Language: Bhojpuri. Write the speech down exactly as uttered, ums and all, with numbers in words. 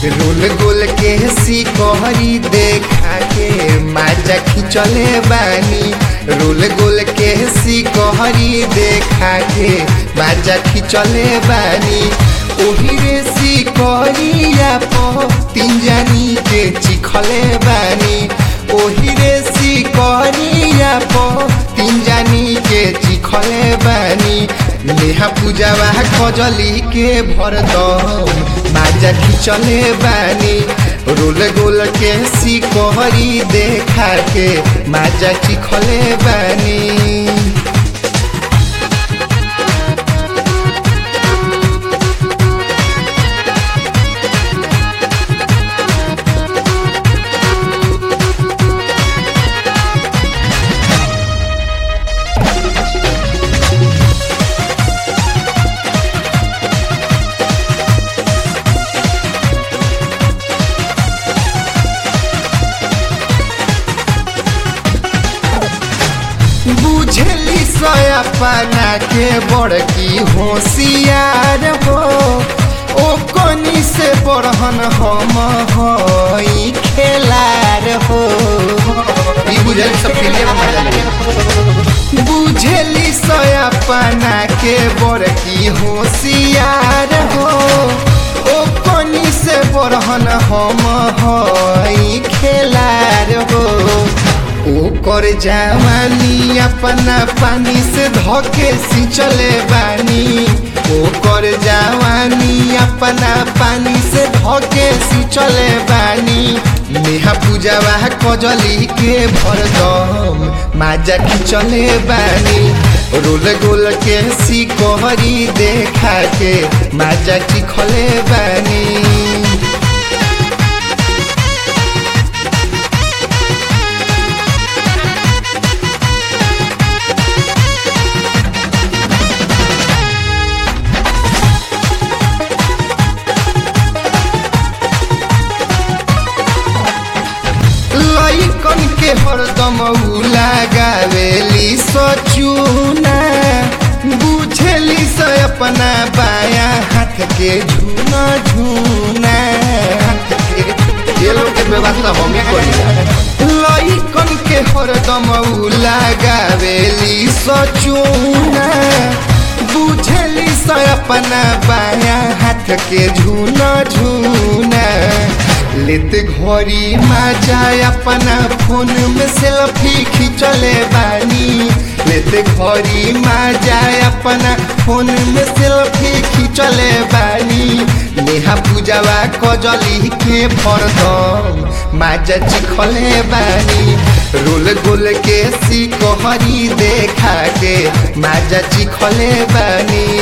रोल गोल के सिकहरी देखा के माजा खिंचले बानी। रोल गोल के सिकहरी देखा के माजा खिंचले बानी। ओही रे सिकहरिया प तीन जानी के चिखले बानी। ओही रे सिकहरिया प तीन जानी के चिखले बानी। नेहा पूजावा खजली के भरदम माजा खिंचले बानी। रोल गोल के सिकहरी देखा के माजा चिखले बानी। बुझली सयापना के बड़की होशियार हो। ओ कनी से बड़हन हम हई खेलार हो। ई बुझल सब फिल्म में मजा लगे। बुझली सयापना के बड़की होशियार हो। ओ कनी से बड़हन हम हई खेलार हो। ओकर जवानी अपना पानी से धोके सिंचले बानी। ओकर जवानी अपना पानी से धोके सिंचले बानी। नेहा पूजावा कजली के भरदम माजा खिंचले बानी। रोल गोल के सिकहरी देखा के माजा चिखले बानी। लइकन के हरदम लगावेली सचूना। बुझेली से अपना बाया हाथ के झूना झूना। ये लोग के व्यवस्था हम ही करी। लइकन के हरदम लगावेली सचूना। बुझेली से अपना बाया हाथ के झूना झूना। लेते घड़ी माजा अपना फोन में सेल्फी खिंचले बानी। लेते घड़ी माजा अपना फोन में सेल्फी खिंचले बानी। नेहा पूजावा कजली के भरदम माजा चिखले बानी। रोल गोल के सिकहरी देखा के माजा चिखले बानी।